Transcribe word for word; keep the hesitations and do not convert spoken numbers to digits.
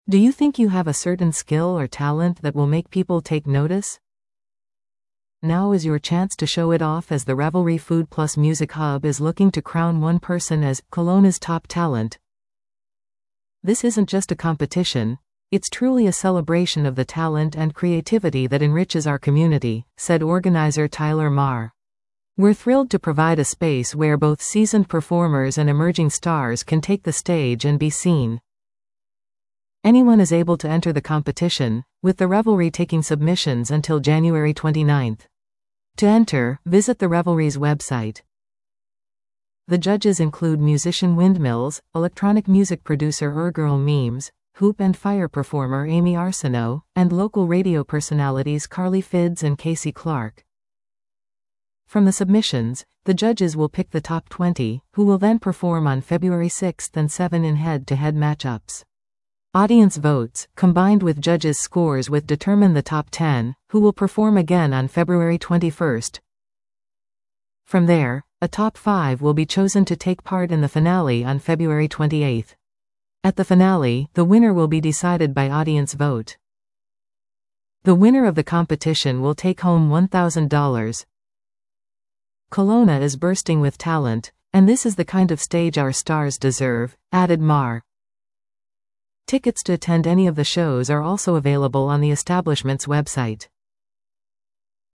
Do you think you have a certain skill or talent that will make people take notice? Now is your chance to show it off, as the Revelry Food Plus Music Hub is looking to crown one person as Kelowna's top talent. This isn't just a competition, it's truly a celebration of the talent and creativity that enriches our community, said organizer Tyler Marr. We're thrilled to provide a space where both seasoned performers and emerging stars can take the stage and be seen. Anyone is able to enter the competition, with the Revelry taking submissions until January twenty-ninth. To enter, visit the Revelry's website. The judges include musician Windmills, electronic music producer Ergirl Memes, hoop and fire performer Amy Arsenault, and local radio personalities Carly Fids and Casey Clark. From the submissions, the judges will pick the top twenty, who will then perform on February sixth and seventh in head-to-head matchups. Audience votes, combined with judges' scores, will determine the top ten, who will perform again on February twenty-first. From there, a top five will be chosen to take part in the finale on February twenty-eighth. At the finale, the winner will be decided by audience vote. The winner of the competition will take home one thousand dollars. Kelowna is bursting with talent, and this is the kind of stage our stars deserve, added Marr. Tickets to attend any of the shows are also available on the establishment's website.